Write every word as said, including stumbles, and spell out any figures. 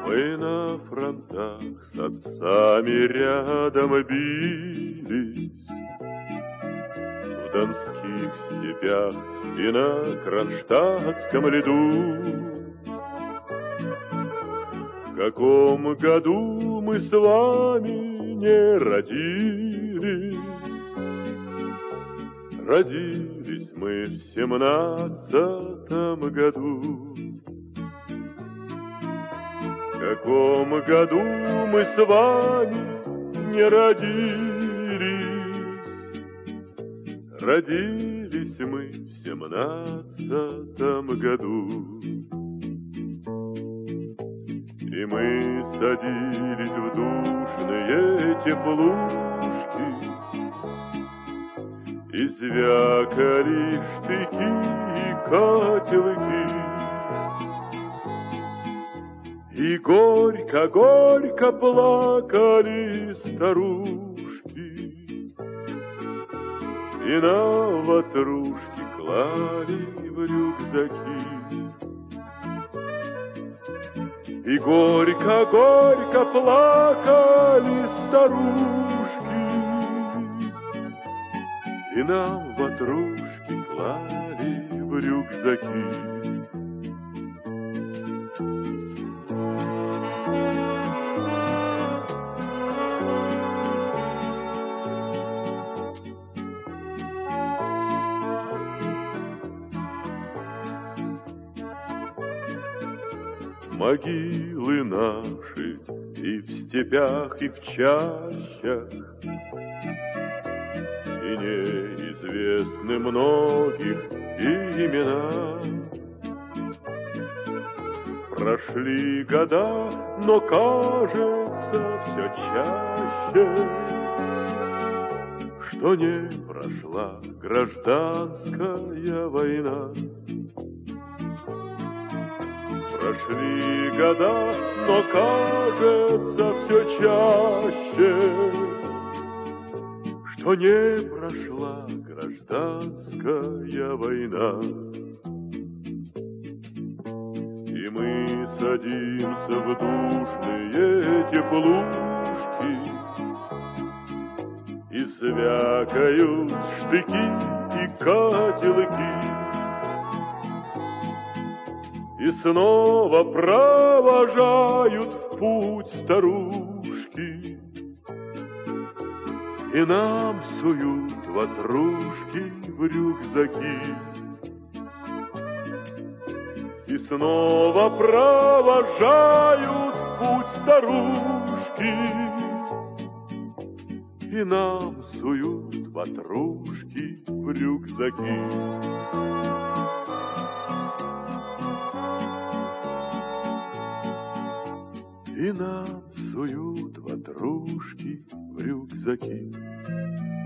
Мы на фронтах с отцами рядом бились, в донских степях и на Кронштадтском льду. В каком году мы с вами не родились? Родились мы в семнадцатом году. В каком году мы с вами не родились? Родились мы в семнадцатом году. И мы садились в душные теплушки, и звякали штыки и котелки. И горько-горько плакали старушки, и на ватрушки клали в рюкзаки. И горько-горько плакали старушки, и нам ватрушки клали в рюкзаки. Могилы наши и в степях, и в чащах, и неизвестны многих имена. Прошли года, но кажется все чаще, что не прошла гражданская война. Прошли года, но кажется все чаще, что не прошла гражданская война. И мы садимся в душные теплушки, и звякают штыки и котелки. И снова провожают в путь старушки, и нам суют ватрушки в рюкзаки. И снова провожают в путь старушки, и нам суют ватрушки в рюкзаки. И нам суют ватрушки в рюкзаки.